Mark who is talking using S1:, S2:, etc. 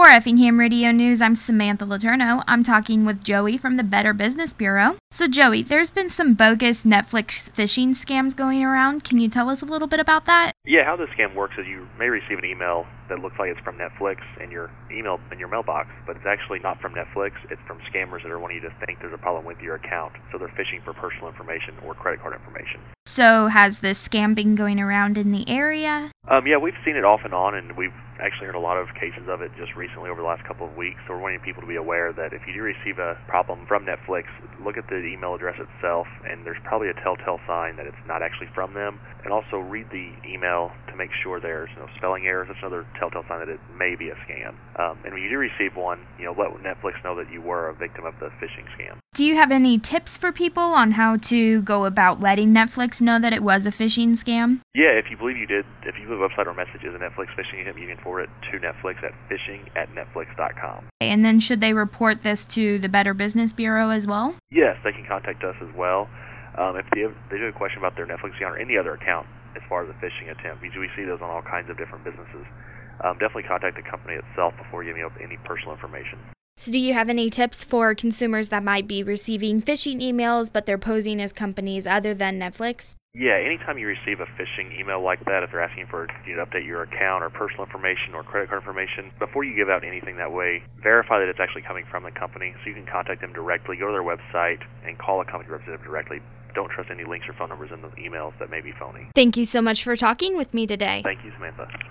S1: For Effingham Radio News, I'm Samantha Letourneau. I'm talking with Joey from the Better Business Bureau. So Joey, there's been some bogus Netflix phishing scams going around. Can you tell us a little bit about that?
S2: Yeah, how this scam works is you may receive an email that looks like it's from Netflix in your mailbox, but it's actually not from Netflix. It's from scammers that are wanting you to think there's a problem with your account. So they're phishing for personal information or credit card information.
S1: So has this scam been going around in the area?
S2: Yeah, we've seen it off and on, and we've actually heard a lot of cases of it just recently over the last couple of weeks. So we're wanting people to be aware that if you do receive a problem from Netflix, look at the email address itself, and there's probably a telltale sign that it's not actually from them. And also read the email to make sure there's no spelling errors. That's another telltale sign that it may be a scam. And when you do receive one, let Netflix know that you were a victim of the phishing scam.
S1: Do you have any tips for people on how to go about letting Netflix know that it was a phishing scam?
S2: Yeah, if you believe you did, if you believe a website or message is a Netflix phishing attempt, you can forward it to Netflix at phishing@netflix.com.
S1: And then should they report this to the Better Business Bureau as well?
S2: Yes, they can contact us as well. If they do have a question about their Netflix account or any other account as far as a phishing attempt, because we see those on all kinds of different businesses, definitely contact the company itself before giving up any personal information.
S1: So do you have any tips for consumers that might be receiving phishing emails, but they're posing as companies other than Netflix?
S2: Yeah, anytime you receive a phishing email like that, if they're asking for you to update your account or personal information or credit card information, before you give out anything that way, verify that it's actually coming from the company so you can contact them directly, go to their website, and call a company representative directly. Don't trust any links or phone numbers in the emails that may be phony.
S1: Thank you so much for talking with me today.
S2: Thank you, Samantha.